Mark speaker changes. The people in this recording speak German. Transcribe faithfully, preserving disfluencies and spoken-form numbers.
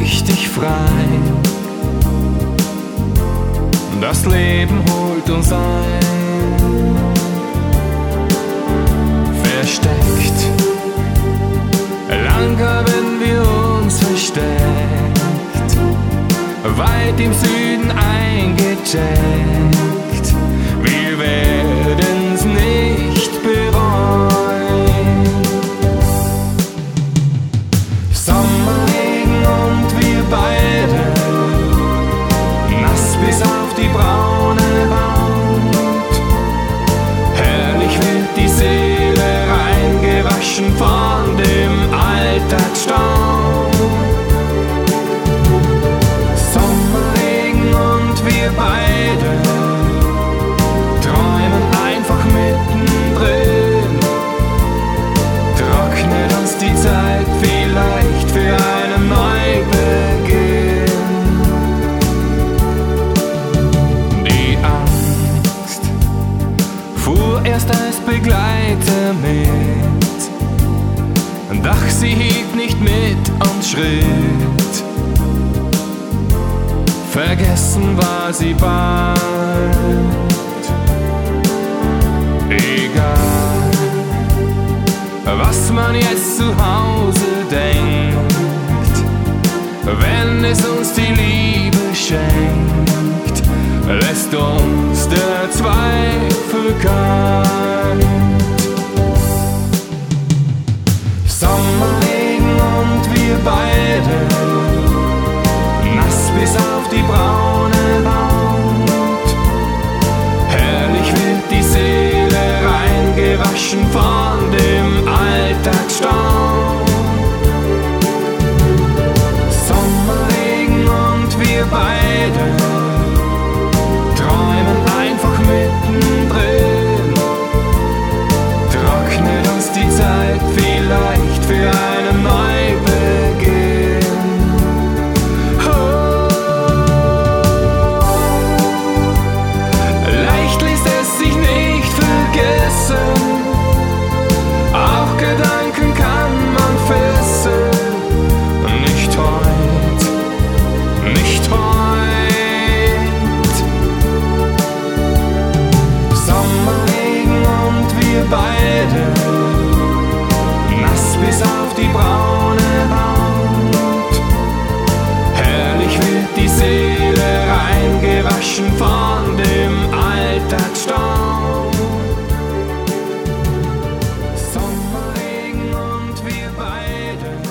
Speaker 1: richtig frei. Das Leben holt uns ein, versteckt. Lang haben wir uns versteckt, weit im Süden eingecheckt. Wir werden's nicht bereuen. Sommerregen und wir beide, nass bis auf die braune Haut. Herrlich wird die Seele reingewaschen von dem Alltagsstaub. Sommerregen und wir beide träumen einfach mittendrin. Trocknet uns die Zeit vielleicht für einen Neubeginn. Die Angst fuhr erst als Begleiter mit, doch sie hielt nicht mit und schritt. Vergessen war sie bald. Egal, was man jetzt zu Hause denkt, wenn es uns die Liebe schenkt, lässt uns der Zweifel kalt. Sommerregen und wir beide, nass bis auf die braune Haut. Herrlich wird die Seele reingewaschen von dem Alltagsstaub. Sommerregen und wir beide träumen einfach mittendrin. Trocknet uns die Zeit vielleicht für einen Neubeginn. Oh. Leicht lässt es sich nicht vergessen, auch Gedanken kann man fesseln. Nicht heut, nicht heut. Sommerregen und wir beide, nass bis auf die braune Haut. Herrlich wird die Seele reingewaschen von dem Alltagsstaub. Sommerregen und wir beide